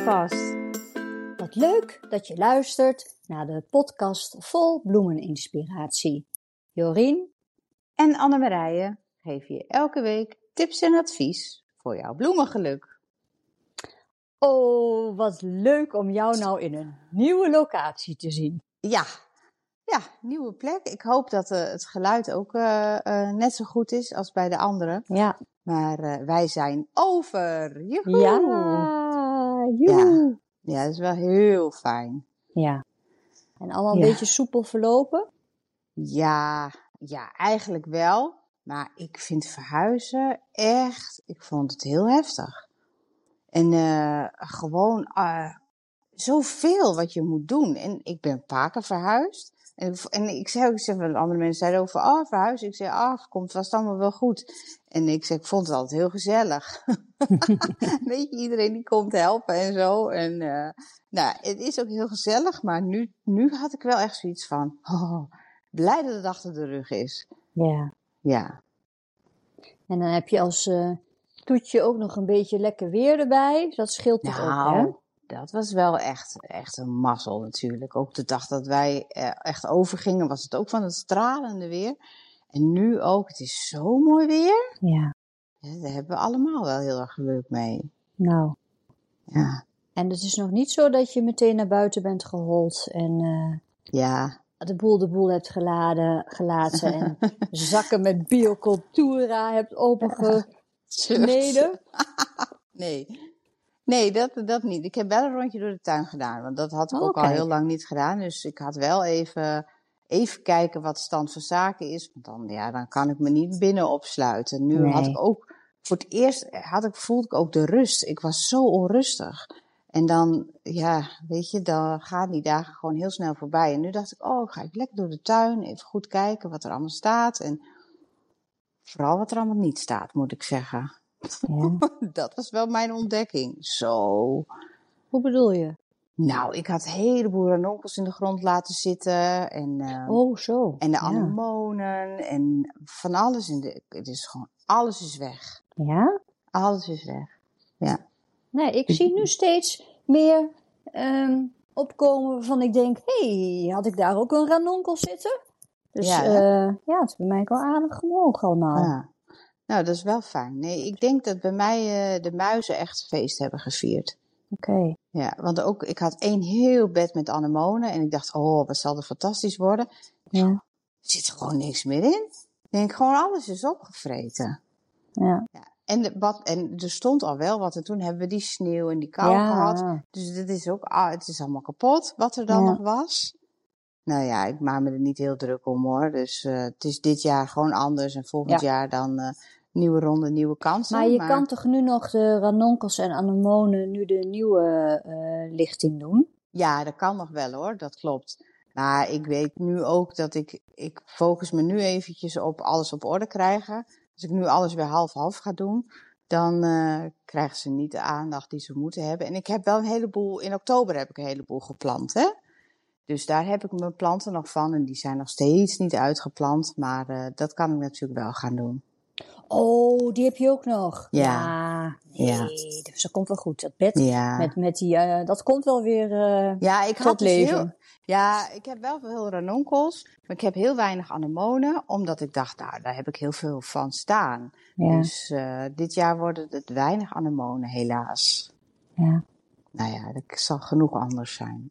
podcast. Wat leuk dat je luistert naar de podcast vol bloemeninspiratie. Jorien En Annemarije geven je elke week tips en advies voor jouw bloemengeluk. Oh, wat leuk om jou nou in een nieuwe locatie te zien. Ja, nieuwe plek. Ik hoop dat het geluid ook net zo goed is als bij de anderen. Ja. Maar wij zijn over. Joehoe! Ja, joe. Ja, dat is wel heel fijn. Ja. En allemaal een Ja. beetje soepel verlopen? Ja, eigenlijk wel. Maar ik vind verhuizen echt, ik vond het heel heftig. En gewoon zoveel wat je moet doen. En ik ben een paar keer verhuisd. En ik zei ook, andere mensen zeiden over, verhuizen. Ik zei, het komt vast allemaal wel goed. En ik zei, ik vond het altijd heel gezellig. Weet je, iedereen die komt helpen en zo. En het is ook heel gezellig. Maar nu had ik wel echt zoiets van, blij dat het achter de rug is. Ja. Ja. En dan heb je als toetje ook nog een beetje lekker weer erbij. Dat scheelt toch ook, hè? Dat was wel echt een mazzel natuurlijk. Ook de dag dat wij echt overgingen was het ook van het stralende weer. En nu ook, het is zo mooi weer. Ja. Ja, daar hebben we allemaal wel heel erg geluk mee. Nou. Ja. En het is nog niet zo dat je meteen naar buiten bent gehold en de boel hebt gelaten en zakken met biocultura hebt opengesneden. Nee, dat niet. Ik heb wel een rondje door de tuin gedaan, want dat had ik ook al heel lang niet gedaan. Dus ik had wel even kijken wat de stand van zaken is. Want dan kan ik me niet binnen opsluiten. Nu had ik ook, voor het eerst voelde ik ook de rust. Ik was zo onrustig. En dan, weet je, dan gaan die dagen gewoon heel snel voorbij. En nu dacht ik, ga ik lekker door de tuin, even goed kijken wat er allemaal staat. En vooral wat er allemaal niet staat, moet ik zeggen. Ja. Dat was wel mijn ontdekking. Zo. Hoe bedoel je? Nou, ik had een heleboel ranonkels in de grond laten zitten. En, zo. En de anemonen en van alles. Het is gewoon, alles is weg. Ja? Alles is weg, ja. Nee, ik zie nu steeds meer opkomen waarvan ik denk, had ik daar ook een ranonkel zitten? Dus het is bij mij ook wel aardig omhoog allemaal. Ja. Nou, dat is wel fijn. Nee, ik denk dat bij mij de muizen echt feest hebben gevierd. Oké. Ja, want ik had 1 heel bed met anemonen en ik dacht, wat zal er fantastisch worden. Ja. Er zit gewoon niks meer in. Ik denk, gewoon alles is opgevreten. Ja. En er stond al wel wat en toen hebben we die sneeuw en die kou gehad. Dus dit is ook, het is allemaal kapot wat er dan nog was. Nou ja, ik maak me er niet heel druk om hoor. Dus het is dit jaar gewoon anders en volgend jaar dan nieuwe ronde, nieuwe kansen. Maar je kan toch nu nog de ranonkels en anemonen nu de nieuwe lichting doen? Ja, dat kan nog wel hoor, dat klopt. Maar ik weet nu ook dat ik focus me nu eventjes op alles op orde krijgen. Als ik nu alles weer half-half ga doen, dan krijgen ze niet de aandacht die ze moeten hebben. En ik heb wel in oktober heb ik een heleboel geplant, hè. Dus daar heb ik mijn planten nog van en die zijn nog steeds niet uitgeplant. Maar dat kan ik natuurlijk wel gaan doen. Oh, die heb je ook nog? Ja. Dus dat komt wel goed. Dat bed met die, dat komt wel weer ik tot leven. Ik heb wel veel ranonkels, maar ik heb heel weinig anemonen. Omdat ik dacht, daar heb ik heel veel van staan. Ja. Dus dit jaar worden het weinig anemonen, helaas. Ja. Nou ja, dat zal genoeg anders zijn.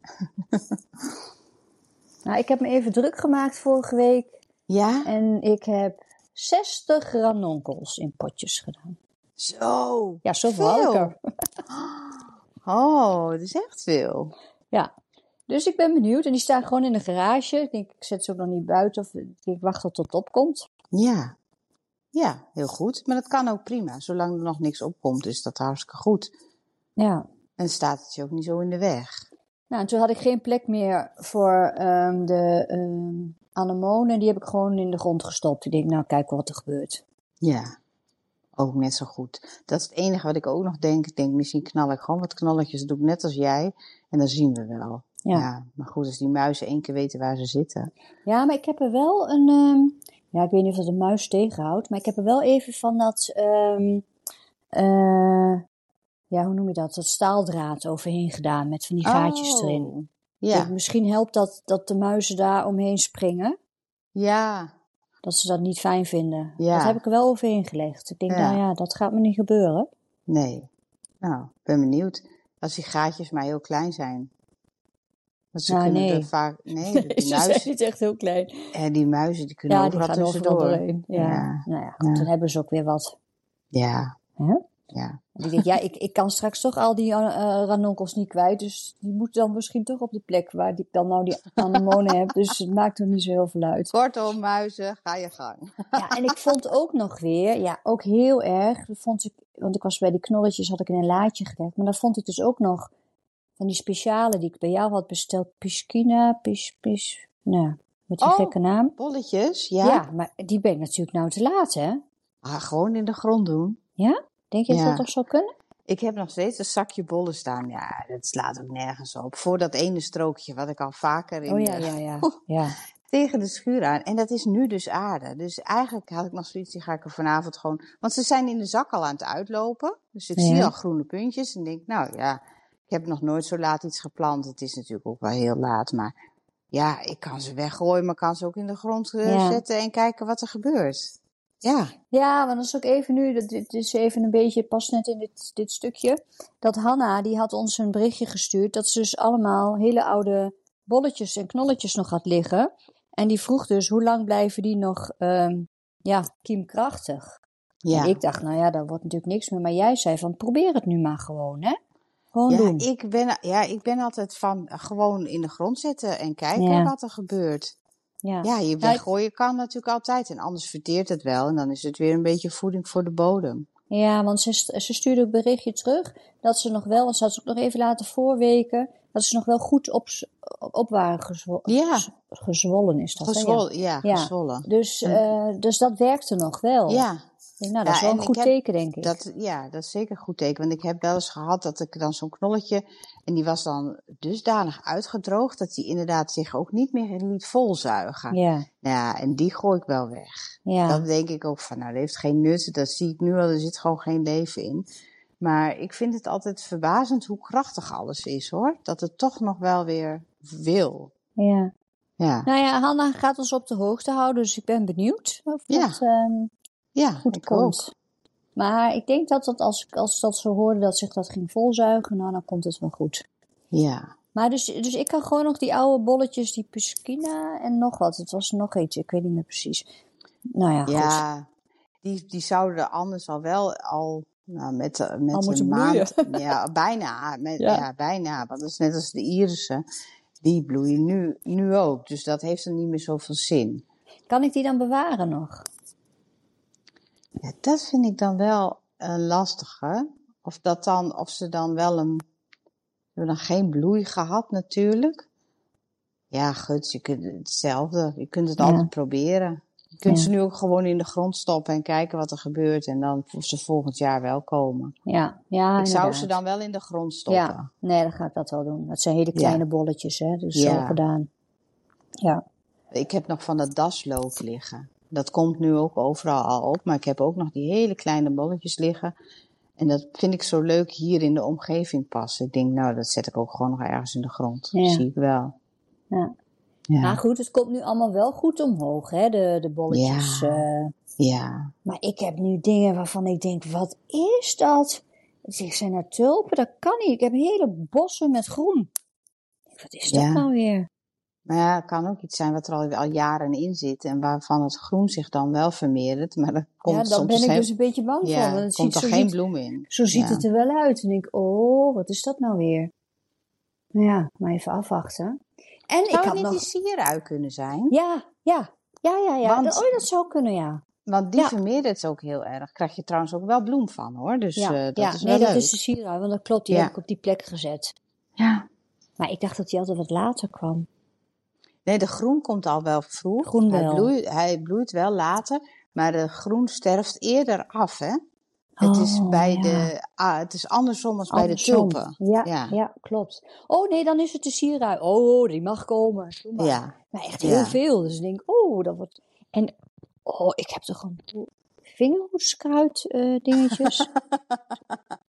Nou, ik heb me even druk gemaakt vorige week. Ja? En ik heb 60 ranonkels in potjes gedaan. Zo! Ja, zoveel had ik er. Oh, dat is echt veel. Ja, dus ik ben benieuwd. En die staan gewoon in de garage. Ik denk, ik zet ze ook nog niet buiten. Of ik wacht tot het opkomt. Ja. Ja, heel goed. Maar dat kan ook prima. Zolang er nog niks opkomt, is dat hartstikke goed. Ja. En staat het je ook niet zo in de weg. Nou, en toen had ik geen plek meer voor de anemonen. Die heb ik gewoon in de grond gestopt. Ik denk, nou, kijk wat er gebeurt. Ja, ook net zo goed. Dat is het enige wat ik ook nog denk. Ik denk, misschien knal ik gewoon wat knalletjes. Dat doe ik net als jij. En dan zien we wel. Ja, maar goed, als die muizen 1 keer weten waar ze zitten. Ja, maar ik heb er wel een... ik weet niet of dat een muis tegenhoudt. Maar ik heb er wel even van dat... hoe noem je dat staaldraad overheen gedaan met van die gaatjes erin. Ja. Denk, misschien helpt dat de muizen daar omheen springen. Ja. Dat ze dat niet fijn vinden. Ja. Dat heb ik er wel overheen gelegd. Ik denk, dat gaat me niet gebeuren. Nee. Nou, ik ben benieuwd. Als die gaatjes maar heel klein zijn. Want ze kunnen er vaak... Nee, die ze zijn niet echt heel klein. En die muizen, die kunnen overal tussendoor. Doorheen. Ja. Nou ja, goed, dan hebben ze ook weer wat. Ja. Huh? Ja. Die denkt, ik kan straks toch al die ranunkels niet kwijt. Dus die moeten dan misschien toch op de plek waar ik dan nou die anemonen heb. Dus het maakt er niet zo heel veel uit. Kortom, muizen, ga je gang. Ja, en ik vond ook nog weer, ook heel erg. Want ik was bij die knolletjes, had ik in een laadje gelegd. Maar dan vond ik dus ook nog van die speciale die ik bij jou had besteld. Piscina, met die gekke naam. Bolletjes, ja. Ja, maar die ben ik natuurlijk nou te laat, hè? Gewoon in de grond doen. Ja? Denk je dat dat toch zou kunnen? Ik heb nog steeds een zakje bollen staan. Ja, dat slaat ook nergens op. Voor dat ene strookje wat ik al vaker tegen de schuur aan. En dat is nu dus aarde. Dus eigenlijk had ik nog zoiets, die ga ik er vanavond gewoon... Want ze zijn in de zak al aan het uitlopen. Dus ik zie al groene puntjes. En denk, ik heb nog nooit zo laat iets geplant. Het is natuurlijk ook wel heel laat. Maar ja, ik kan ze weggooien. Maar kan ze ook in de grond zetten en kijken wat er gebeurt. Ja, want dat is ook even nu, dit is even een beetje, pas net in dit stukje, dat Hanna, die had ons een berichtje gestuurd, dat ze dus allemaal hele oude bolletjes en knolletjes nog had liggen. En die vroeg dus, hoe lang blijven die nog, kiemkrachtig? Ja. En ik dacht, daar wordt natuurlijk niks meer. Maar jij zei van, probeer het nu maar gewoon, hè? Gewoon doen. Ik ben altijd van gewoon in de grond zetten en kijken wat er gebeurt. Ja, je weggooien kan natuurlijk altijd. En anders verteert het wel. En dan is het weer een beetje voeding voor de bodem. Ja, want ze stuurde een berichtje terug. Dat ze nog wel, want ze had ze ook nog even laten voorweken. Dat ze nog wel goed op waren gezwollen. Is dat, gezwollen. Dus dat werkte nog wel. Ja. Dat is wel een goed teken, denk ik. Dat is zeker een goed teken. Want ik heb wel eens gehad dat ik dan zo'n knolletje... En die was dan dusdanig uitgedroogd... dat die inderdaad zich ook niet meer liet volzuigen. Ja, en die gooi ik wel weg. Ja. Dan denk ik ook van, dat heeft geen nut. Dat zie ik nu al, er zit gewoon geen leven in. Maar ik vind het altijd verbazend hoe krachtig alles is, hoor. Dat het toch nog wel weer wil. Ja. Nou ja, Hanna gaat ons op de hoogte houden. Dus ik ben benieuwd of dat goed komt. Ook. Maar ik denk dat als dat zo hoorde dat zich dat ging volzuigen, dan komt het wel goed. Ja. Maar dus ik kan gewoon nog die oude bolletjes, die piscina en nog wat. Het was nog iets, ik weet niet meer precies. Nou ja, goed. Ja, die zouden anders met een maand... Ja, bijna. Bijna. Want dat is net als de irissen. Die bloeien nu ook. Dus dat heeft dan niet meer zoveel zin. Kan ik die dan bewaren nog? Ja, dat vind ik dan wel lastige. Of ze dan wel we hebben dan geen bloei gehad natuurlijk. Ja, goed, je kunt hetzelfde. Je kunt het altijd proberen. Je kunt ze nu ook gewoon in de grond stoppen en kijken wat er gebeurt. En dan of ze volgend jaar wel komen. Ja, ik zou ze dan wel in de grond stoppen. Ja, nee, dan ga ik dat wel doen. Dat zijn hele kleine bolletjes, hè. Dus zo gedaan. Ja. Ik heb nog van dat dasloop liggen. Dat komt nu ook overal al op. Maar ik heb ook nog die hele kleine bolletjes liggen. En dat vind ik zo leuk hier in de omgeving passen. Ik denk, dat zet ik ook gewoon nog ergens in de grond. Dat zie ik wel. Ja. Maar goed, het komt nu allemaal wel goed omhoog, hè, de bolletjes. Ja. Maar ik heb nu dingen waarvan ik denk, wat is dat? Ik zeg, zijn er tulpen? Dat kan niet. Ik heb hele bossen met groen. Wat is dat nou weer? Maar ja, het kan ook iets zijn wat er al jaren in zit en waarvan het groen zich dan wel vermeerdert. Maar dan komt daar ben ik dus een beetje bang voor. Want het komt er geen bloem in. Zo ziet het er wel uit. En ik wat is dat nou weer? Nou ja, maar even afwachten. En zou het niet die sierui kunnen zijn? Ja. Want, dat zou kunnen, ja. Want die vermeerdert het ook heel erg. Krijg je trouwens ook wel bloem van, hoor. Dus dat is wel leuk. Dat is de sierui, want dat klopt. Die heb ik op die plek gezet. Ja. Maar ik dacht dat die altijd wat later kwam. Nee, de groen komt al wel vroeg. Groen wel. Hij bloeit wel later, maar de groen sterft eerder af, hè? Het is het is andersom als bij de tulpen. Ja, klopt. Oh nee, dan is het de sierui. Die mag komen. Maar. Ja. Maar echt heel veel. Dus ik denk, dat wordt... En, ik heb toch een vingerhoedskruid dingetjes.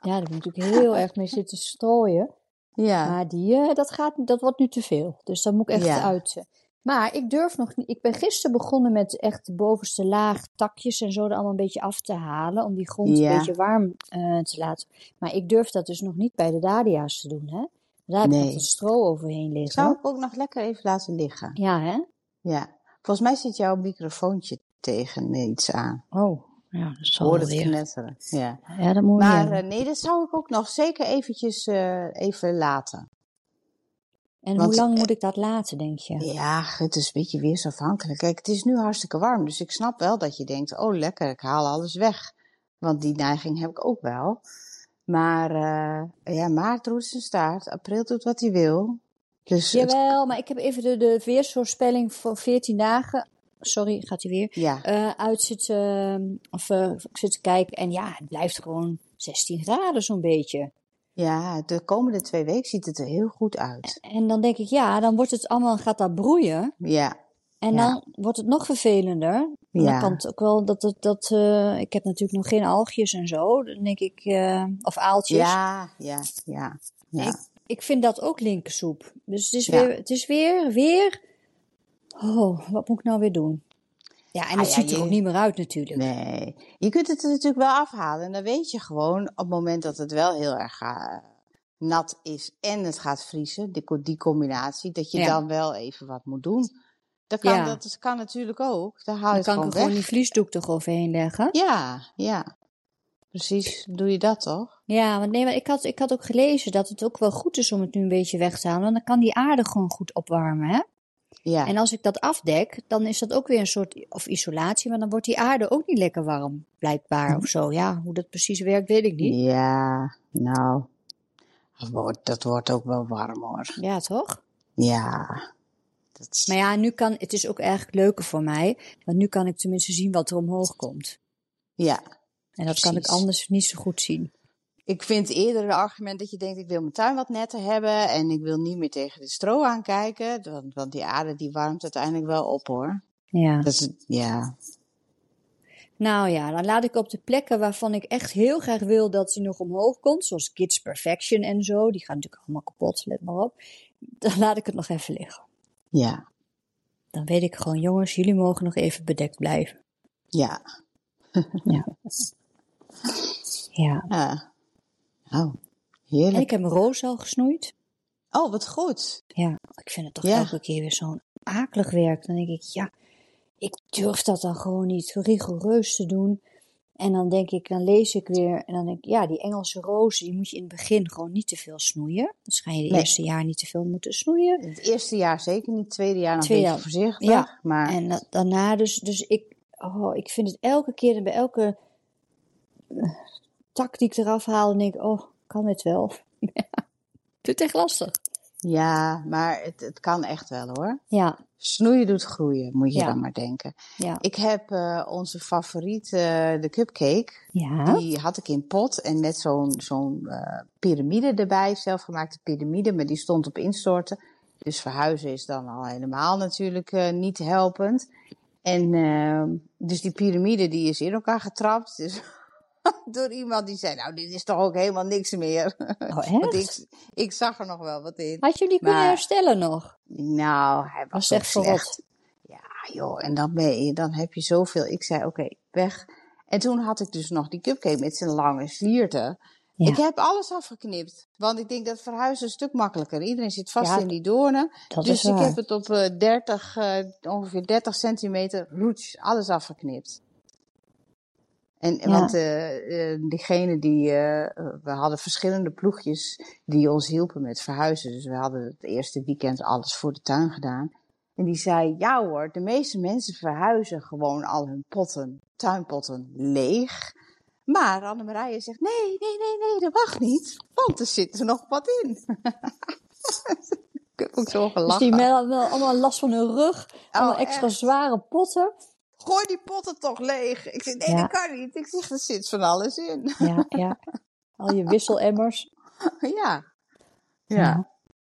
Ja, daar heb ik natuurlijk heel erg mee zitten strooien. Ja. Maar dat wordt nu te veel. Dus dat moet ik echt uit. Maar ik durf nog niet. Ik ben gisteren begonnen met echt de bovenste laag takjes en zo er allemaal een beetje af te halen. Om die grond een beetje warm te laten. Maar ik durf dat dus nog niet bij de dahlia's te doen, hè. Daar heb ik nog dat stro overheen liggen. Zou ik ook nog lekker even laten liggen. Ja, hè? Ja. Volgens mij zit jouw microfoontje tegen iets aan. Oh, ja, dat zal hoor wel het weer. knetteren. Ja, dat moet maar nee, dat zou ik ook nog zeker eventjes even laten. En hoe lang moet ik dat laten, denk je? Ja, het is een beetje weersafhankelijk. Kijk, het is nu hartstikke warm, dus ik snap wel dat je denkt, oh lekker, ik haal alles weg. Want die neiging heb ik ook wel. Maar maart roet zijn staart, april doet wat hij wil. Dus Jawel, maar ik heb even de weersvoorspelling voor 14 dagen... Sorry, gaat hij weer? Ja. Uit zitten, ik zit te kijken en ja, het blijft gewoon 16 graden zo'n beetje. Ja, de komende 2 weken ziet het er heel goed uit. En dan denk ik, dan wordt het allemaal, gaat dat broeien. Ja. En dan wordt het nog vervelender. En dan kan het ook wel ik heb natuurlijk nog geen algjes en zo, dan denk ik, of aaltjes. Ja. Ik vind dat ook linkersoep. Dus het is weer, wat moet ik nou weer doen? Ja, en het ziet er ook niet meer uit natuurlijk. Nee, je kunt het er natuurlijk wel afhalen. En dan weet je gewoon op het moment dat het wel heel erg nat is en het gaat vriezen, die combinatie, dat je dan wel even wat moet doen. Dat kan natuurlijk ook. Dan haal je het gewoon weg. Dan kan ik gewoon die vliesdoek toch overheen leggen? Ja. Precies, doe je dat toch? Ja, want ik had ook gelezen dat het ook wel goed is om het nu een beetje weg te halen. Want dan kan die aarde gewoon goed opwarmen, hè? Ja. En als ik dat afdek, dan is dat ook weer een soort isolatie, maar dan wordt die aarde ook niet lekker warm, blijkbaar of zo. Ja, hoe dat precies werkt, weet ik niet. Ja, nou, dat wordt ook wel warm hoor. Ja, toch? Ja. Maar ja, het is ook eigenlijk leuker voor mij, want nu kan ik tenminste zien wat er omhoog komt. Ja. En dat kan ik anders niet zo goed zien. Ik vind eerder het argument dat je denkt, ik wil mijn tuin wat netter hebben en ik wil niet meer tegen de stro aankijken, want die aarde die warmt uiteindelijk wel op hoor. Ja. Ja. Nou ja, dan laat ik op de plekken waarvan ik echt heel graag wil dat ze nog omhoog komt, zoals Kids Perfection en zo, die gaan natuurlijk allemaal kapot, let maar op. Dan laat ik het nog even liggen. Ja. Dan weet ik gewoon, jongens, jullie mogen nog even bedekt blijven. Ja. Ja. Oh, heerlijk. En ik heb mijn roos al gesnoeid. Oh, wat goed. Ja, ik vind het toch elke keer weer zo'n akelig werk. Dan denk ik, ik durf dat dan gewoon niet rigoureus te doen. En dan denk ik, dan lees ik weer en dan denk ik, die Engelse rozen, die moet je in het begin gewoon niet te veel snoeien. Dan ga je het eerste jaar niet te veel moeten snoeien. Het eerste jaar zeker niet, het tweede jaar nog een beetje voorzichtig. Ja, maar... en daarna dus ik vind het elke keer bij elke tak die ik eraf haal, dan denk ik, kan het wel? Het is echt lastig. Ja, maar het kan echt wel hoor. Ja. Snoeien doet groeien, moet je dan maar denken. Ja. Ik heb onze favoriet, de cupcake. Ja. Die had ik in pot en met zo'n piramide erbij, zelfgemaakte piramide, maar die stond op instorten. Dus verhuizen is dan al helemaal natuurlijk niet helpend. En dus die piramide die is in elkaar getrapt. Dus door iemand die zei, nou dit is toch ook helemaal niks meer. Oh echt? Want ik zag er nog wel wat in. Had je die kunnen herstellen nog? Nou, hij was echt slecht. Ja joh, en dan heb je zoveel. Ik zei oké, weg. En toen had ik dus nog die cupcake met zijn lange slierten. Ja. Ik heb alles afgeknipt. Want ik denk dat verhuizen een stuk makkelijker. Iedereen zit vast in die doornen. Dus ik heb het op ongeveer 30 centimeter, alles afgeknipt. Want diegene we hadden verschillende ploegjes die ons hielpen met verhuizen. Dus we hadden het eerste weekend alles voor de tuin gedaan. En die zei, ja hoor, de meeste mensen verhuizen gewoon al hun tuinpotten leeg. Maar Annemarije zegt, nee, dat mag niet. Want er zit er nog wat in. Ik heb ook zo gelachen. Dus die hebben allemaal last van hun rug. Allemaal extra zware potten. Gooi die potten toch leeg. Ik zeg, nee, dat kan niet. Ik zeg, er zit van alles in. Ja. Al je wisselemmers. Ja.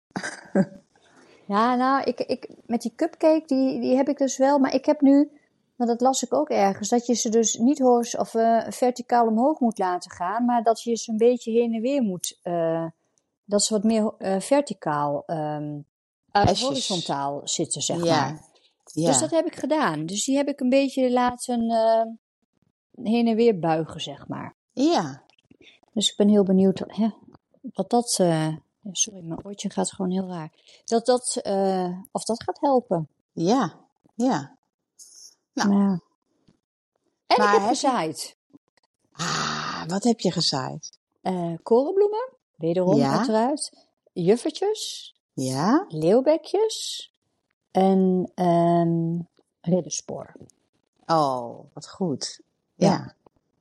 Ja, nou, ik met die cupcake, die heb ik dus wel. Maar ik heb nu Nou, dat las ik ook ergens. Dat je ze dus niet verticaal omhoog moet laten gaan. Maar dat je ze een beetje heen en weer moet. Dat ze wat meer verticaal, horizontaal zitten, zeg maar. Ja. Dus dat heb ik gedaan. Dus die heb ik een beetje laten heen en weer buigen, zeg maar. Ja. Dus ik ben heel benieuwd wat dat... sorry, mijn oortje gaat gewoon heel raar. Of dat gaat helpen. Ja. Nou. Ja. En ik heb gezaaid. Wat heb je gezaaid? Korenbloemen, wederom uiteraard. Juffertjes. Ja. Leeuwbekjes. En ridderspoor. Oh, wat goed. Ja.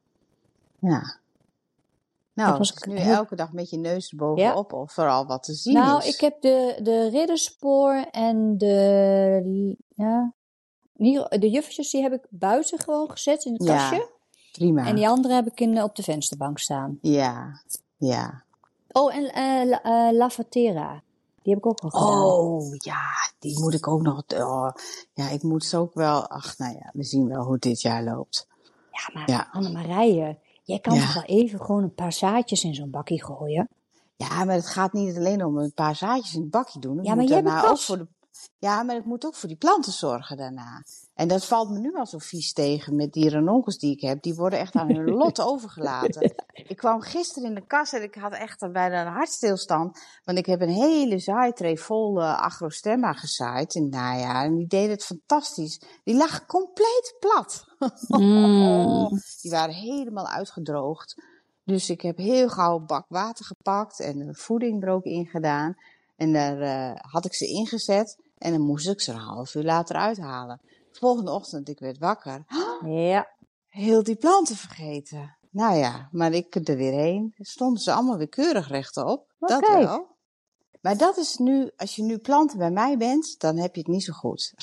Nou, was nu elke dag met je neus erbovenop of vooral wat te zien is. Nou, ik heb de ridderspoor en de juffertjes, die heb ik buiten gewoon gezet in het kastje. Ja, prima. En die andere heb ik op de vensterbank staan. Ja. Oh, en Lavatera. Die heb ik ook nog gedaan. Oh, ja, die moet ik ook nog... ja, ik moet ze ook wel... we zien wel hoe dit jaar loopt. Ja, maar Annemarije, jij kan toch wel even gewoon een paar zaadjes in zo'n bakkie gooien? Ja, maar het gaat niet alleen om een paar zaadjes in het bakje doen. Ja, maar jij hebt pas. Ja, maar ik moet ook voor die planten zorgen daarna. En dat valt me nu al zo vies tegen met die ranonkels die ik heb. Die worden echt aan hun lot overgelaten. Ik kwam gisteren in de kas en ik had echt bijna een hartstilstand. Want ik heb een hele zaaitray vol agrostemma gezaaid in het najaar. En die deden het fantastisch. Die lag compleet plat. Die waren helemaal uitgedroogd. Dus ik heb heel gauw een bak water gepakt en de voeding er ook in gedaan. En daar had ik ze ingezet. En dan moest ik ze een half uur later uithalen. De volgende ochtend, ik werd wakker. Ja. Heel die planten vergeten. Nou ja, maar ik er weer heen. Stonden ze allemaal weer keurig rechtop. Dat wel. Maar dat is nu, als je nu planten bij mij bent, dan heb je het niet zo goed.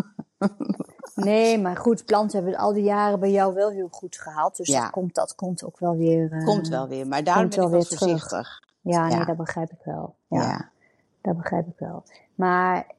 Nee, maar goed, planten hebben het al die jaren bij jou wel heel goed gehad. Dus dat komt ook wel weer... komt wel weer, maar daarom ben ik wel voorzichtig. Ja, nee, dat begrijp ik wel. Ja. Dat begrijp ik wel. Maar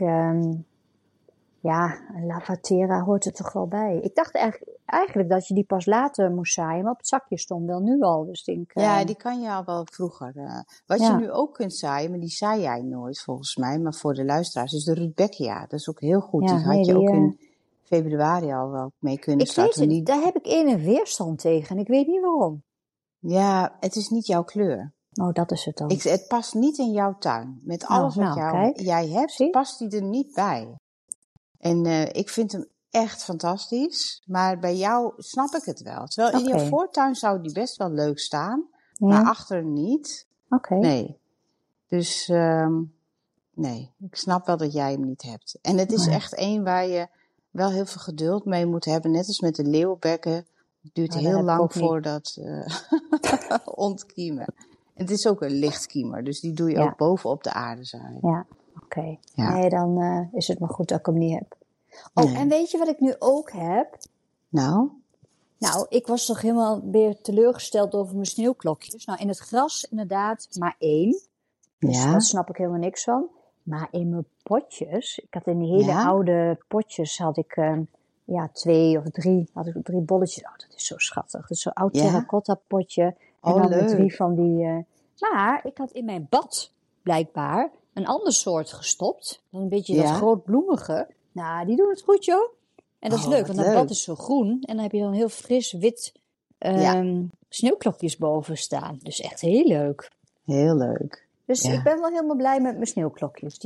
Lavatera hoort er toch wel bij. Ik dacht eigenlijk dat je die pas later moest zaaien, maar op het zakje stond wel nu al. Dus ja, die kan je al wel vroeger. Wat je nu ook kunt zaaien, maar die zaai jij nooit volgens mij, maar voor de luisteraars, is de Rudbeckia. Dat is ook heel goed. Die had je ook in februari al wel mee kunnen starten. Ik weet het, daar heb ik een weerstand tegen en ik weet niet waarom. Ja, het is niet jouw kleur. Oh, dat is het dan. Het past niet in jouw tuin. Met alles wat jij hebt, past die er niet bij. En ik vind hem echt fantastisch. Maar bij jou snap ik het wel. Terwijl in je voortuin zou die best wel leuk staan. Maar achter niet. Nee. Dus nee, ik snap wel dat jij hem niet hebt. En het is echt één waar je wel heel veel geduld mee moet hebben. Net als met de leeuwbekken. Het duurt heel lang voordat ontkiemen. Het is ook een lichtkiemer, dus die doe je ook bovenop de aarde zaaien. Ja, oké. Nee, dan is het maar goed dat ik hem niet heb. Oh, en weet je wat ik nu ook heb? Nou, ik was toch helemaal weer teleurgesteld over mijn sneeuwklokjes. Nou, in het gras inderdaad maar 1. Dus daar snap ik helemaal niks van. Maar in mijn potjes, ik had in die hele oude potjes, had ik 2 of 3, had ik 3 bolletjes. Oh, dat is zo schattig. Dat is zo'n oud terracotta potje. En dan leuk. 3 van die... Maar ik had in mijn bad, blijkbaar, een ander soort gestopt. Dan een beetje dat grootbloemige. Nou, die doen het goed, joh. En dat is leuk, want dat bad is zo groen. En dan heb je dan heel fris wit sneeuwklokjes boven staan. Dus echt heel leuk. Heel leuk. Dus ik ben wel helemaal blij met mijn sneeuwklokjes.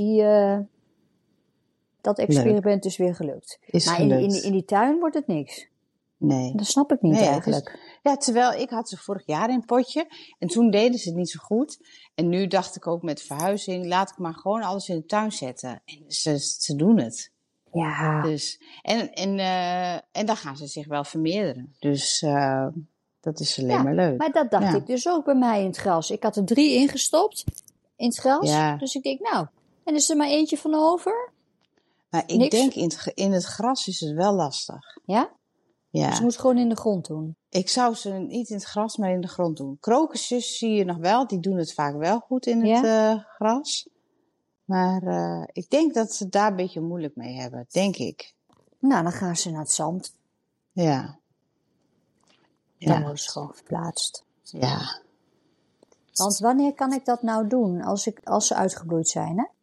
Dat experiment is weer gelukt. Maar in die tuin wordt het niks. Nee. Dat snap ik niet eigenlijk. Terwijl ik had ze vorig jaar in een potje. En toen deden ze het niet zo goed. En nu dacht ik ook met verhuizing, laat ik maar gewoon alles in de tuin zetten. En ze doen het. Ja. Dus, en dan gaan ze zich wel vermeerderen. Dus dat is alleen maar leuk. Maar dat dacht ik dus ook bij mij in het gras. Ik had er 3 ingestopt in het gras. Ja. Dus ik denk, en is er maar eentje van over? Maar ik denk in het gras is het wel lastig. Ja? Ja. Dus je moet gewoon in de grond doen. Ik zou ze niet in het gras, maar in de grond doen. Krokusjes zie je nog wel, die doen het vaak wel goed in het gras. Maar ik denk dat ze daar een beetje moeilijk mee hebben, denk ik. Nou, dan gaan ze naar het zand. Ja. Dan worden ze gewoon verplaatst. Ja. Want wanneer kan ik dat nou doen? Als ze uitgebloeid zijn, hè?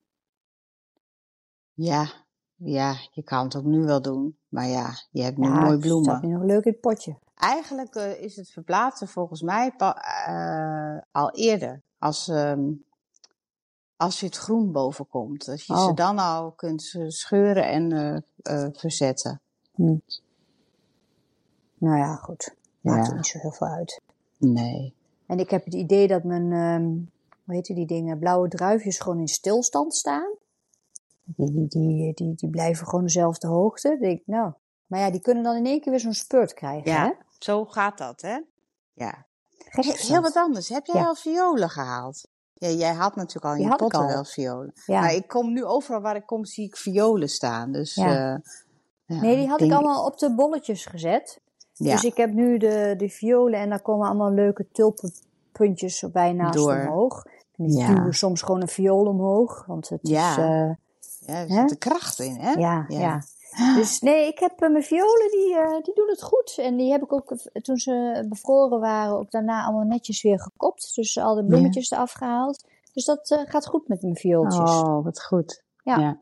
Ja, je kan het ook nu wel doen. Maar ja, je hebt nu mooie bloemen. Ja, het staat nu nog leuk in het potje. Eigenlijk is het verplaatsen volgens mij al eerder. Als je het groen boven komt. Dat je ze dan al kunt scheuren en verzetten. Nou ja, goed. Maakt het niet zo heel veel uit. Nee. En ik heb het idee dat mijn, hoe heet die dingen, blauwe druifjes gewoon in stilstand staan. Die blijven gewoon dezelfde hoogte. Dan denk ik, nou. Maar ja, die kunnen dan in één keer weer zo'n spurt krijgen, hè? Zo gaat dat, hè? Ja. Heel wat anders. Heb jij al violen gehaald? Ja, jij had natuurlijk al in je potten wel violen. Ja. Maar ik kom nu overal waar ik kom, zie ik violen staan. Dus, nee, die had ik allemaal op de bolletjes gezet. Ja. Dus ik heb nu de violen en daar komen allemaal leuke tulpenpuntjes bij naast omhoog. En ik duw soms gewoon een viool omhoog, want het is... er zit de kracht in, hè? Ja. Dus nee, ik heb mijn violen, die doen het goed. En die heb ik ook, toen ze bevroren waren, ook daarna allemaal netjes weer gekopt. Dus al de bloemetjes eraf gehaald. Dus dat gaat goed met mijn viooltjes. Oh, wat goed. Ja,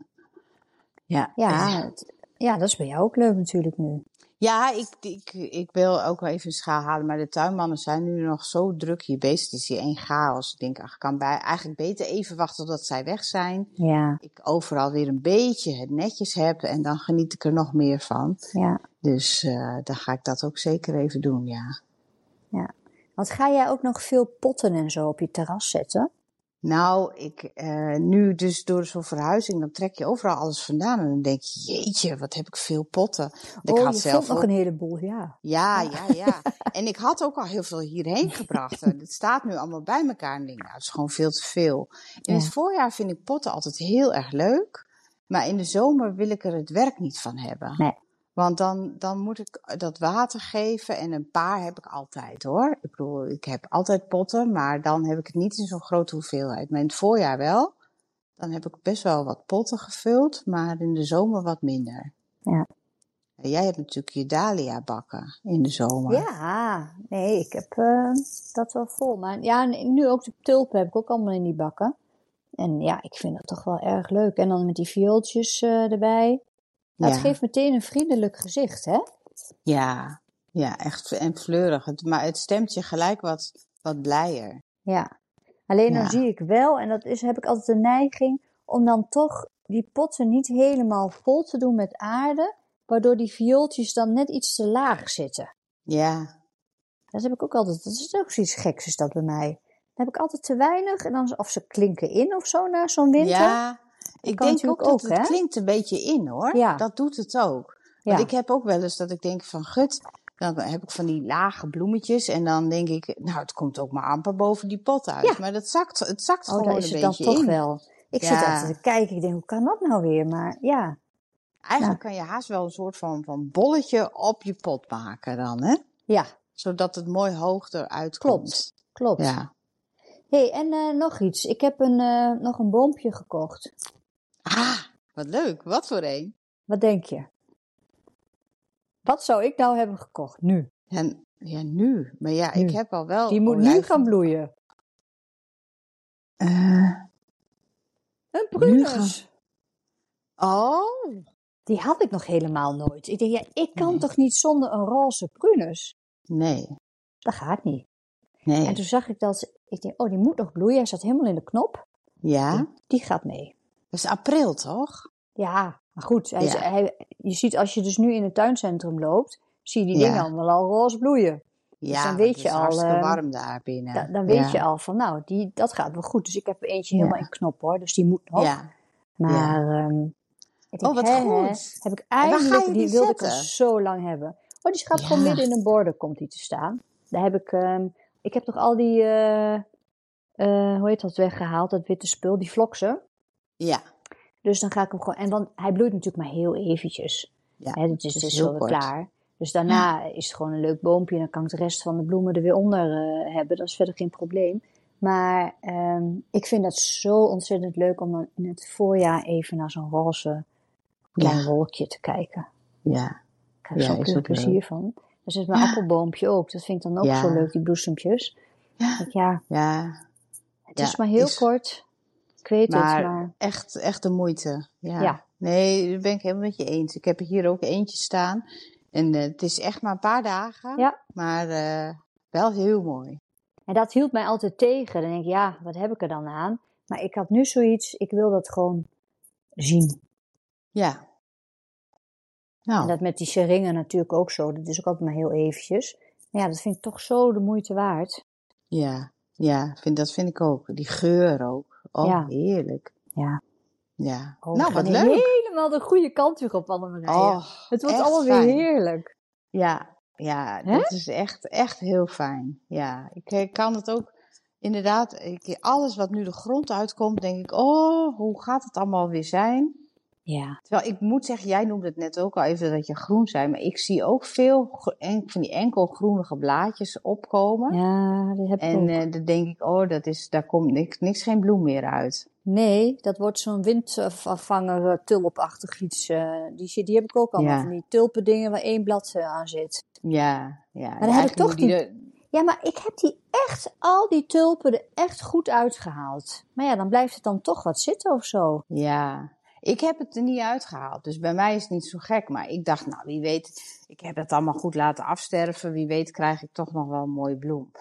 dat is bij jou ook leuk natuurlijk nu. Ja, ik wil ook wel even een schaal halen, maar de tuinmannen zijn nu nog zo druk hier bezig. Het is hier één chaos. Ik denk, ik kan eigenlijk beter even wachten tot zij weg zijn. Ja. Ik overal weer een beetje het netjes heb en dan geniet ik er nog meer van. Ja. Dus dan ga ik dat ook zeker even doen, ja. Ja. Want ga jij ook nog veel potten en zo op je terras zetten? Nou, nu dus door zo'n verhuizing, dan trek je overal alles vandaan. En dan denk je, jeetje, wat heb ik veel potten. Ik had je zelf nog een heleboel, ja. Ja. En ik had ook al heel veel hierheen gebracht. Het staat nu allemaal bij elkaar. En ik denk, nou, het is gewoon veel te veel. In het voorjaar vind ik potten altijd heel erg leuk. Maar in de zomer wil ik er het werk niet van hebben. Nee. Want dan moet ik dat water geven en een paar heb ik altijd hoor. Ik bedoel, ik heb altijd potten, maar dan heb ik het niet in zo'n grote hoeveelheid. Maar in het voorjaar wel. Dan heb ik best wel wat potten gevuld, maar in de zomer wat minder. Ja. En jij hebt natuurlijk je dahlia bakken in de zomer. Ja, nee, ik heb dat wel vol. Maar ja, nu ook de tulpen heb ik ook allemaal in die bakken. En ja, ik vind dat toch wel erg leuk. En dan met die viooltjes erbij. Het geeft meteen een vriendelijk gezicht, hè? Ja, echt en fleurig. Maar het stemt je gelijk wat blijer. Ja, alleen dan zie ik wel, en heb ik altijd de neiging om dan toch die potten niet helemaal vol te doen met aarde, waardoor die viooltjes dan net iets te laag zitten. Ja. Dat heb ik ook altijd, dat is ook zoiets geks is dat bij mij. Dan heb ik altijd te weinig en dan of ze klinken in of zo na zo'n winter. Ja. Ik denk ook dat het klinkt een beetje in hoor. Ja. Dat doet het ook. Want ik heb ook wel eens dat ik denk van gut, dan heb ik van die lage bloemetjes en dan denk ik, nou het komt ook maar amper boven die pot uit. Ja. Maar het zakt gewoon een beetje in. Dat is het dan toch wel. Ik zit altijd te kijken, ik denk hoe kan dat nou weer? Maar ja. Eigenlijk kan je haast wel een soort van bolletje op je pot maken dan hè? Ja. Zodat het mooi hoog eruit komt. Klopt. Ja. Hé, en nog iets. Ik heb nog een boompje gekocht. Ah, wat leuk. Wat voor een? Wat denk je? Wat zou ik nou hebben gekocht nu? Ja, nu. Maar ja, nu. Ik heb al wel... Die moet nu gaan bloeien. Een prunus. Oh. Die had ik nog helemaal nooit. Ik denk, ik kan toch niet zonder een roze prunus? Nee. Dat gaat niet. Nee. En toen zag ik dat... Ik denk, die moet nog bloeien. Hij zat helemaal in de knop. Ja. Die gaat mee. Dat is april, toch? Ja, maar goed. Je ziet als je dus nu in het tuincentrum loopt, zie je die dingen allemaal al roze bloeien. Ja, dus dan weet je al. Het is hartstikke warm daar binnen. Dan weet je al van, nou, dat gaat wel goed. Dus ik heb eentje helemaal in knop hoor. Dus die moet nog. Ja. Maar ik denk, wat goed. Heb ik eindelijk, die wilde ik al zo lang hebben. Die gaat gewoon midden in een border komt die te staan. Daar heb ik heb toch al die, hoe heet dat, weggehaald, dat witte spul, die vloksen. Ja. Dus dan ga ik hem gewoon, en dan, hij bloeit natuurlijk maar heel eventjes. Ja, het is zo weer klaar. Dus daarna is het gewoon een leuk boompje en dan kan ik de rest van de bloemen er weer onder hebben. Dat is verder geen probleem. Maar ik vind dat zo ontzettend leuk om dan in het voorjaar even naar zo'n roze klein wolkje te kijken. Ja. Ik krijg zo'n veel plezier van. Er zit mijn appelboompje ook. Dat vind ik dan ook zo leuk, die bloesempjes. Het is maar heel kort. Ik weet het, maar... Echt de moeite. Ja. Nee, dat ben ik helemaal met je eens. Ik heb er hier ook eentje staan. En het is echt maar een paar dagen. Maar wel heel mooi. En dat hield mij altijd tegen. Dan denk ik, wat heb ik er dan aan? Maar ik had nu zoiets, ik wil dat gewoon zien. Ja. Nou. En dat met die seringen natuurlijk ook zo. Dat is ook altijd maar heel eventjes. Maar dat vind ik toch zo de moeite waard. Ja, dat vind ik ook. Die geur ook. Oh, heerlijk. Ja. Nou, wat leuk. Helemaal de goede kant weer op, Annemarije. Oh, het wordt allemaal weer heerlijk. Ja, dat is echt heel fijn. Ja, ik kan het ook inderdaad, alles wat nu de grond uitkomt, denk ik, hoe gaat het allemaal weer zijn? Ja. Terwijl ik moet zeggen, jij noemde het net ook al even dat je groen zei, maar ik zie ook veel van die enkelgroenige blaadjes opkomen. Ja, dat heb ik ook. En dan denk ik, daar komt geen bloem meer uit. Nee, dat wordt zo'n windafvanger tulpachtig iets. Die heb ik ook allemaal, van die tulpendingen waar 1 blad aan zit. Ja. Maar dan heb ik toch Ja, maar ik heb al die tulpen er echt goed uitgehaald. Maar dan blijft het dan toch wat zitten of zo. Ja, ik heb het er niet uitgehaald. Dus bij mij is het niet zo gek. Maar ik dacht, nou, wie weet, ik heb het allemaal goed laten afsterven. Wie weet krijg ik toch nog wel een mooie bloem.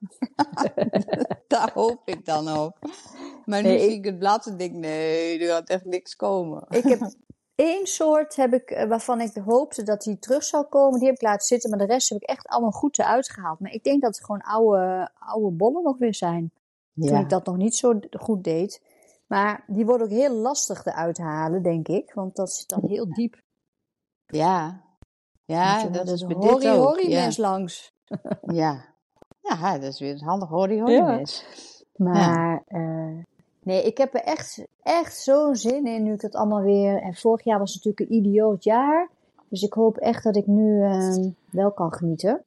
Daar hoop ik dan op. Maar nu zie ik het blad en denk, nee, er gaat echt niks komen. Ik heb 1 soort waarvan ik hoopte dat die terug zou komen. Die heb ik laten zitten, maar de rest heb ik echt allemaal goed eruit gehaald. Maar ik denk dat het gewoon oude bollen nog weer zijn. Toen ik dat nog niet zo goed deed. Maar die worden ook heel lastig eruit halen, denk ik. Want dat zit dan heel diep. Ja, dat is bij dit ook. Horry-mes langs. Ja, dat is weer het handige horry-mes. Maar nee, ik heb er echt zo'n zin in nu ik het allemaal weer... En vorig jaar was natuurlijk een idioot jaar. Dus ik hoop echt dat ik nu wel kan genieten.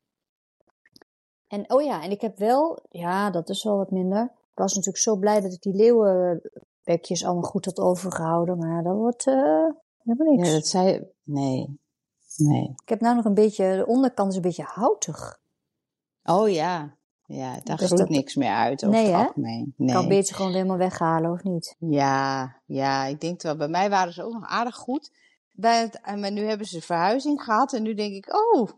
En en ik heb wel... Ja, dat is wel wat minder. Ik was natuurlijk zo blij dat ik die leeuwenbekjes allemaal goed had overgehouden. Maar dat wordt helemaal niks. Ja, dat zei... Nee. Ik heb nou nog een beetje... De onderkant is een beetje houtig. Oh ja. Ja, daar groeit niks meer uit over het algemeen. Nee, ik kan beter gewoon helemaal weghalen, of niet? Ja, ik denk wel. Bij mij waren ze ook nog aardig goed. Maar nu hebben ze verhuizing gehad. En nu denk ik,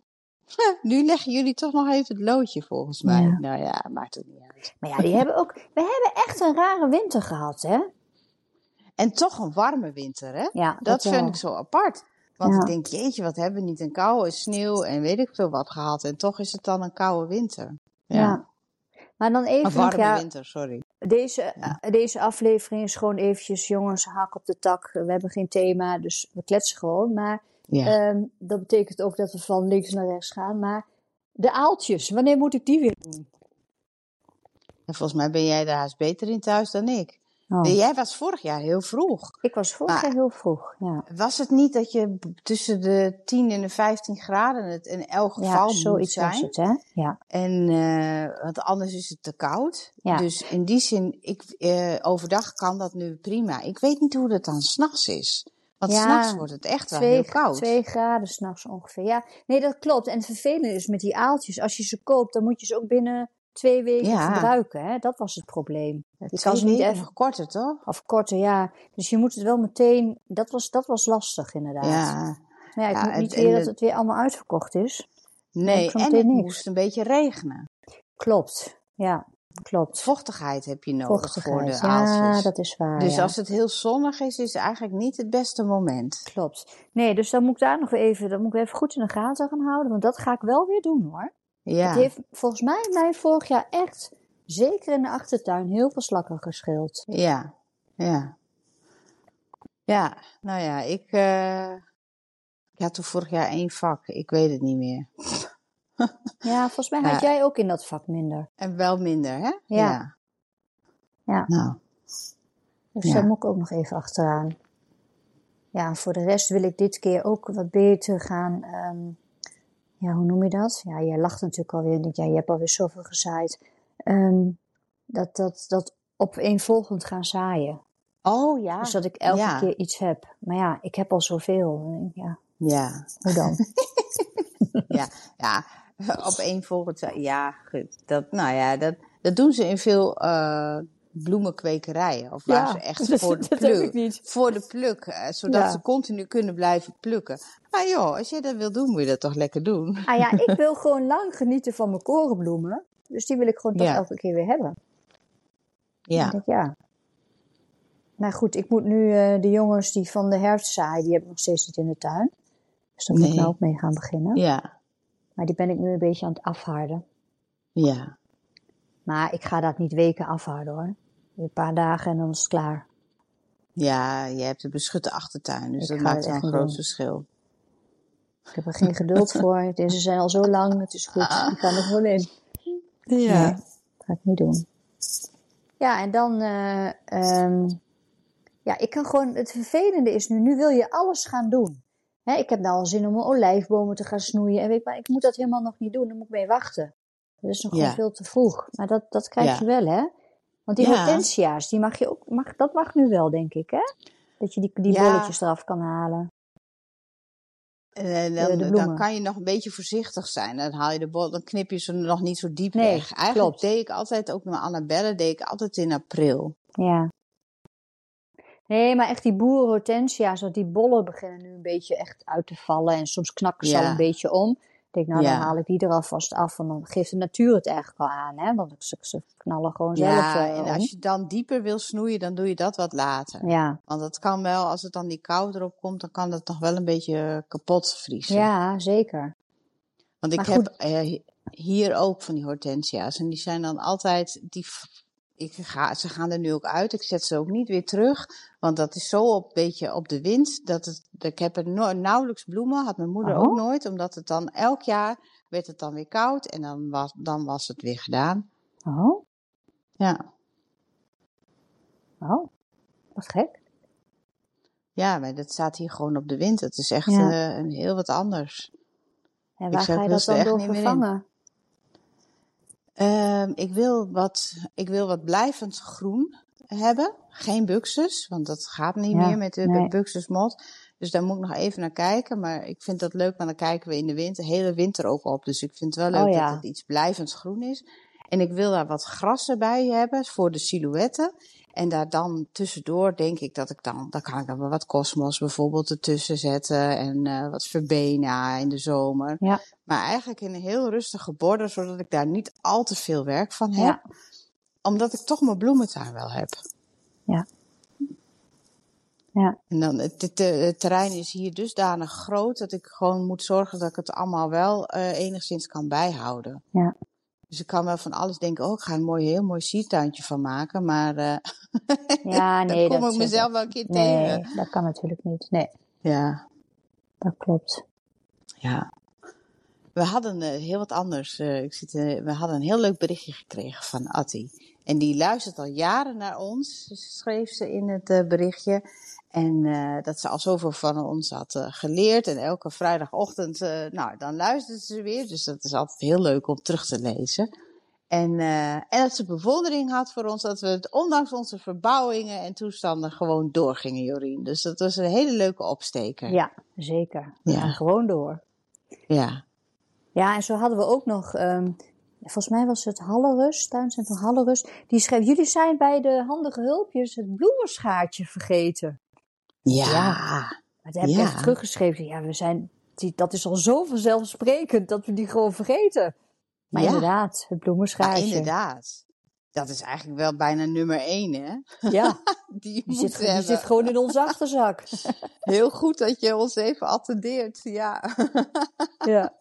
nu leggen jullie toch nog even het loodje volgens mij. Ja. Nou ja, maakt het niet uit. Maar we hebben echt een rare winter gehad, hè? En toch een warme winter, hè? Ja, dat vind ik zo apart. Want ik denk, jeetje, wat hebben we niet een koude sneeuw en weet ik veel wat gehad. En toch is het dan een koude winter. Ja. Maar dan even... Een warme winter, sorry. Deze aflevering is gewoon eventjes, jongens, hak op de tak. We hebben geen thema, dus we kletsen gewoon. Maar dat betekent ook dat we van links naar rechts gaan. Maar de aaltjes, wanneer moet ik die weer doen? En volgens mij ben jij daar haast beter in thuis dan ik. Oh. Jij was vorig jaar heel vroeg. Ik was vorig jaar heel vroeg, ja. Was het niet dat je tussen de 10 en de 15 graden het in elk geval moet zijn? Ja, zoiets was het, hè? Ja. En, want anders is het te koud. Ja. Dus in die zin, overdag kan dat nu prima. Ik weet niet hoe dat dan 's nachts is. Want 's nachts wordt het echt wel heel koud. 2 graden 's nachts ongeveer, ja. Nee, dat klopt. En het vervelende is met die aaltjes, als je ze koopt, dan moet je ze ook binnen 2 weken verbruiken, hè? Dat was het probleem. Je kan ze niet even nog korter, toch? Of korter, ja. Dus je moet het wel meteen... Dat was lastig, inderdaad. Ja. Maar ik moet niet weer dat het weer allemaal uitverkocht is. Nee, en het moest een beetje regenen. Klopt, ja. Klopt. Vochtigheid heb je nodig voor de aaltjes. Ja, dat is waar. Dus als het heel zonnig is het eigenlijk niet het beste moment. Klopt. Nee, dus dan moet ik daar nog even goed in de gaten gaan houden. Want dat ga ik wel weer doen, hoor. Ja. Het heeft volgens mij vorig jaar echt, zeker in de achtertuin, heel veel slakken gescheeld. Ja. Ja, nou ja, ik had toen vorig jaar 1 vak. Ik weet het niet meer. Ja, volgens mij had jij ook in dat vak minder. En wel minder, hè? Ja. Nou. Dus daar moet ik ook nog even achteraan. Ja, voor de rest wil ik dit keer ook wat beter gaan... hoe noem je dat? Ja, jij lacht natuurlijk alweer en denkt, je hebt alweer zoveel gezaaid. Dat opeenvolgend gaan zaaien. Oh ja. Dus dat ik elke keer iets heb. Maar ja, ik heb al zoveel. Ja. Hoe dan? ja. Opeenvolgend. Ja, goed. Dat doen ze in veel bloemenkwekerijen. Of waar ze echt voor de pluk. Zodat ze continu kunnen blijven plukken. Maar joh, als jij dat wil doen, moet je dat toch lekker doen. Ah ja, ik wil gewoon lang genieten van mijn korenbloemen. Dus die wil ik gewoon toch elke keer weer hebben. Ja. Ik denk, Maar goed, ik moet nu de jongens die van de herfst zaaien, die heb ik nog steeds niet in de tuin. Dus daar moet ik nou ook mee gaan beginnen. Ja. Maar die ben ik nu een beetje aan het afharden. Ja. Maar ik ga dat niet weken afharden hoor. Een paar dagen en dan is het klaar. Ja, je hebt een beschutte achtertuin, dus dat maakt wel een groot verschil. Ik heb er geen geduld voor. Deze zijn al zo lang, het is goed. Die gaan er gewoon in. Ja. Nee, dat ga ik niet doen. Ja, en dan... ik kan gewoon... Het vervelende is nu wil je alles gaan doen. Hè, ik heb nou al zin om mijn olijfbomen te gaan snoeien. En maar ik moet dat helemaal nog niet doen, daar moet ik mee wachten. Dat is nog gewoon veel te vroeg. Maar dat krijg je wel, hè? Want die hortensia's, die mag je ook... Dat mag nu wel, denk ik, hè? Dat je die bolletjes eraf kan halen. Dan kan je nog een beetje voorzichtig zijn. Dan haal je dan knip je ze nog niet zo diep weg. Eigenlijk klopt. deed ik altijd, ook met Annabelle, deed ik altijd in april. Ja. Nee, maar echt die boerenhortensia's, die bollen beginnen nu een beetje echt uit te vallen. En soms knakken ze al een beetje om. Ik denk, dan haal ik die er alvast af. Want dan geeft de natuur het eigenlijk al aan, hè. Want ze knallen gewoon zelf en als je dan dieper wil snoeien, dan doe je dat wat later. Ja. Want dat kan wel, als het dan die kou erop komt, dan kan dat nog wel een beetje kapot vriezen. Ja, zeker. Want ik heb hier ook van die hortensia's. En die zijn dan altijd... Ze gaan er nu ook uit. Ik zet ze ook niet weer terug. Want dat is zo een beetje op de wind. Ik heb er nauwelijks bloemen. Had mijn moeder ook nooit. Omdat het dan elk jaar werd het dan weer koud. En dan was het weer gedaan. Oh. Ja. Oh. Wat gek. Ja, maar dat staat hier gewoon op de wind. Het is echt een heel wat anders. En waar ga je dat dan door vervangen? Ik wil wat blijvend groen hebben. Geen buxus, want dat gaat niet meer met de buxusmot. Dus daar moet ik nog even naar kijken. Maar ik vind dat leuk, want dan kijken we in de hele winter ook op. Dus ik vind het wel leuk dat het iets blijvend groen is. En ik wil daar wat grassen bij hebben voor de silhouetten. En daar dan tussendoor denk ik dat dan kan ik dan wel wat kosmos bijvoorbeeld ertussen zetten. En wat verbena in de zomer. Ja. Maar eigenlijk in een heel rustige border, zodat ik daar niet al te veel werk van heb. Ja. Omdat ik toch mijn bloementuin wel heb. Ja. Ja. En dan het terrein is hier dusdanig groot dat ik gewoon moet zorgen dat ik het allemaal wel enigszins kan bijhouden. Ja. Dus ik kan wel van alles denken, ik ga een heel mooi siertuintje van maken, maar dan kom ik mezelf wel een keer tegen. Nee, dat kan natuurlijk niet. Nee. Ja. Dat klopt. Ja. We hadden heel wat anders. We hadden een heel leuk berichtje gekregen van Atti. En die luistert al jaren naar ons, schreef ze in het berichtje. En dat ze al zoveel van ons had geleerd. En elke vrijdagochtend, dan luisterde ze weer. Dus dat is altijd heel leuk om terug te lezen. En dat ze bewondering had voor ons, dat we het ondanks onze verbouwingen en toestanden gewoon doorgingen, Jorien. Dus dat was een hele leuke opsteker. Ja, zeker. We gaan gewoon door. Ja. Ja, en zo hadden we ook nog, volgens mij was het Hallerust, tuincentrum Hallerust. Die schreef, jullie zijn bij de handige hulpjes het bloemenschaartje vergeten. Ja. Maar daar heb ik even teruggeschreven. Dat is al zo vanzelfsprekend dat we die gewoon vergeten. Maar inderdaad, het bloemenschaartje. Ja, inderdaad. Dat is eigenlijk wel bijna nummer 1, hè? Ja, die zit gewoon in onze achterzak. Heel goed dat je ons even attendeert, ja. Ja.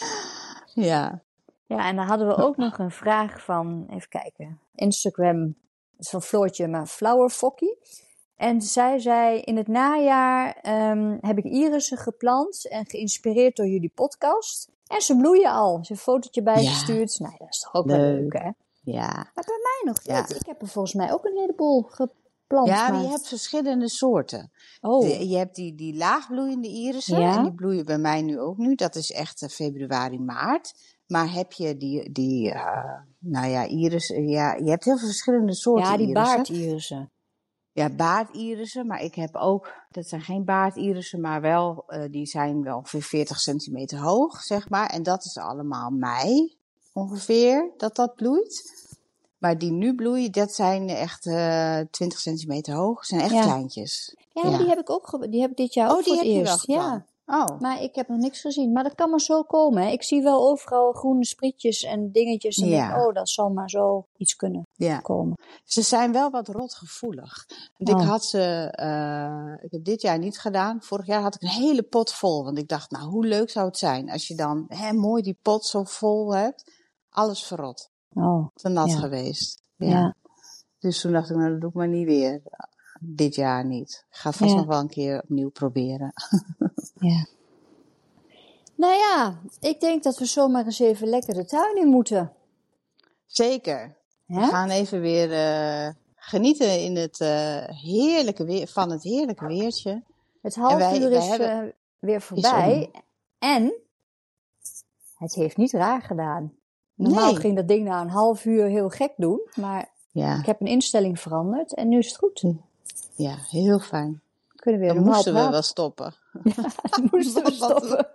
Ja. Ja, en dan hadden we ook nog een vraag van, even kijken, Instagram, is van Floortje, maar Flowerfokkie. En zij zei, in het najaar heb ik irissen geplant en geïnspireerd door jullie podcast. En ze bloeien al. Ze heeft een fotootje bijgestuurd. Nou, dat is toch ook wel leuk, hè? Ja. Maar bij mij nog niet. Ik heb er volgens mij ook een heleboel geplant. Ja, maar je hebt verschillende soorten. Oh. Je hebt die laagbloeiende irissen. En die bloeien bij mij nu ook nu. Dat is echt februari, maart. Maar heb je iris... Ja, je hebt heel veel verschillende soorten irissen. irissen. Baardirissen. baardirissen, maar ik heb ook, dat zijn geen baardirissen, maar wel, die zijn wel ongeveer 40 centimeter hoog, zeg maar. En dat is allemaal mei ongeveer, dat bloeit. Maar die nu bloeien, dat zijn echt 20 centimeter hoog. Dat zijn echt kleintjes. Ja, maar die heb ik ook die heb ik dit jaar ook voor het eerst. Die heb je wel geplant. Ja. Maar ik heb nog niks gezien. Maar dat kan maar zo komen. Hè. Ik zie wel overal groene sprietjes en dingetjes. En denk, dat zal maar zo iets kunnen komen. Ze zijn wel wat rotgevoelig. Want ik heb dit jaar niet gedaan. Vorig jaar had ik een hele pot vol. Want ik dacht, nou, hoe leuk zou het zijn als je dan mooi die pot zo vol hebt. Alles verrot. Te nat geweest. Ja. Dus toen dacht ik, nou, dat doe ik maar niet weer. Dit jaar niet. Ik ga vast nog wel een keer opnieuw proberen. Ja. Nou ja, ik denk dat we zomaar eens even lekker de tuin in moeten. Zeker. We gaan even weer genieten in het van het heerlijke weertje. Het halfuur is weer voorbij. En het heeft niet raar gedaan. Normaal ging dat ding na een half uur heel gek doen. Maar ik heb een instelling veranderd en nu is het goed. Ja, heel fijn. Kunnen we weer dan moesten we wel stoppen. Ja, dan moesten we stoppen.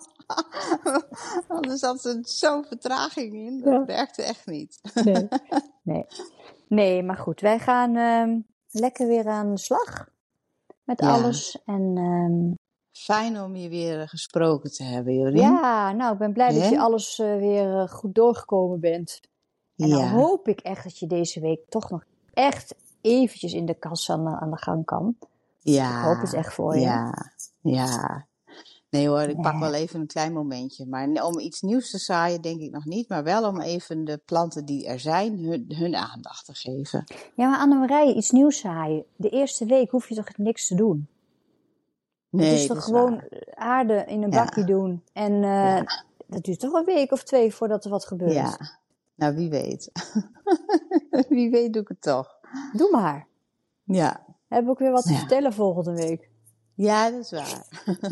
Anders had er zo'n vertraging in. Dat werkte echt niet. Nee, maar goed. Wij gaan lekker weer aan de slag. Met alles. En, fijn om je weer gesproken te hebben, Jorien. Ja, nou, ik ben blij dat je alles weer goed doorgekomen bent. En dan hoop ik echt dat je deze week toch nog echt eventjes in de kas aan de gang kan. Ja. Ik hoop het echt voor je. Ja. Nee hoor, ik pak wel even een klein momentje. Maar om iets nieuws te zaaien denk ik nog niet. Maar wel om even de planten die er zijn hun aandacht te geven. Ja, maar Annemarije, iets nieuws zaaien. De eerste week hoef je toch niks te doen? Nee, het is toch gewoon aarde in een bakje doen. En dat duurt toch een week of 2 voordat er wat gebeurt. Ja, nou wie weet. Wie weet doe ik het toch. Doe maar. Ja. Hebben we ook weer wat te vertellen volgende week. Ja, dat is waar.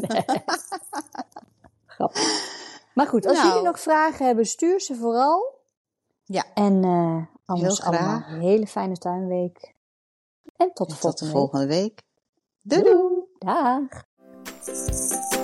Grappig. Maar goed, als jullie nog vragen hebben, stuur ze vooral. Ja. En anders allemaal een hele fijne tuinweek. En tot de volgende week. Doei doei. Dag.